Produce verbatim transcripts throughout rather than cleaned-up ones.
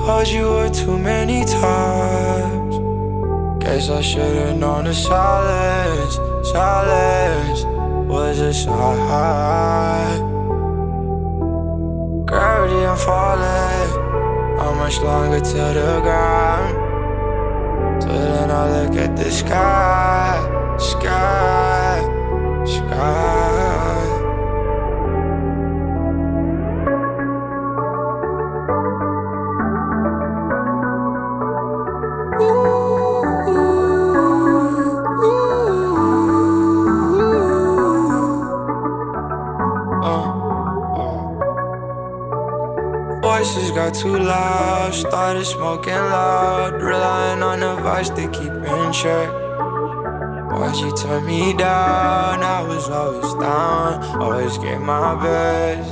Hold you way too many times. Guess I should've known the silence, silence was a sign. Gravity, I'm falling. How much longer till the ground? Till then I look at the sky, sky, sky. Voices got too loud, started smoking loud, relying on the vice to keep in check. Why'd you turn me down? I was always down, always gave my best.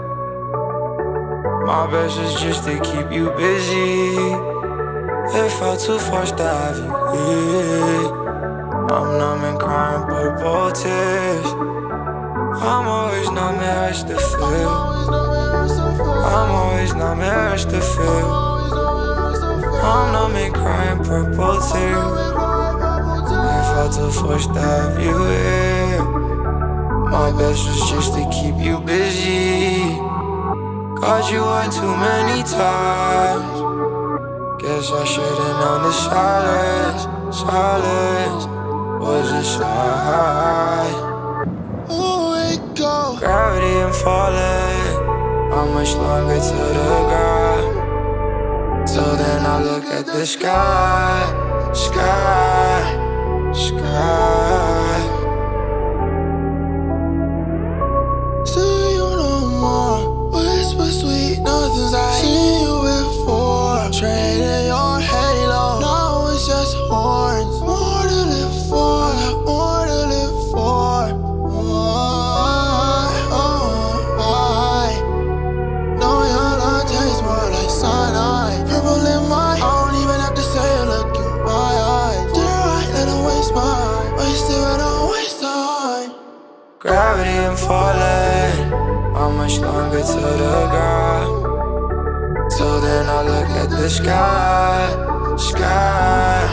My best was just to keep you busy. It felt too forced to have you here. I'm numb and crying purple tears. I'm always numb and rush to feel. I'm always numb and rush to feel. I'm numb and crying purple tears. It felt too forced to have you here. My best was just to keep you busy. Called you one too many times. Guess I should've known the silence, silence was a sign. Gravity, I'm falling. How much longer till the ground? Till then I look at the sky, sky, sky. See you no more. Whisper sweet nothings I seen you before. Trading your halo, now it's just horns. More to live for, more to live for. Gravity, I'm falling. How much longer till the ground? Till then I look at the sky, sky,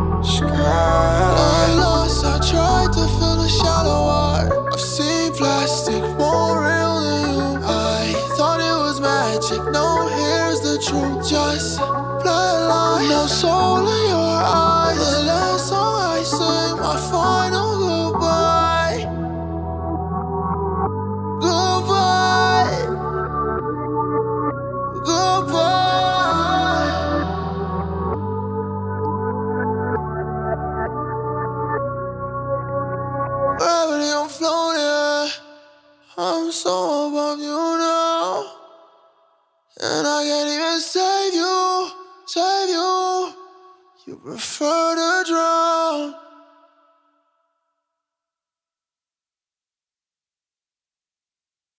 sky. Lost, I tried to fill the shallow water. I've seen plastic more real than you. I thought it was magic. No, here's the truth. Just bloodline, no soul in your eyes. The last song I sing, my final goodbye. Goodbye. Goodbye. Gravity, I'm floating. I'm so above you now. And I can't even save you, save you. You prefer to drown.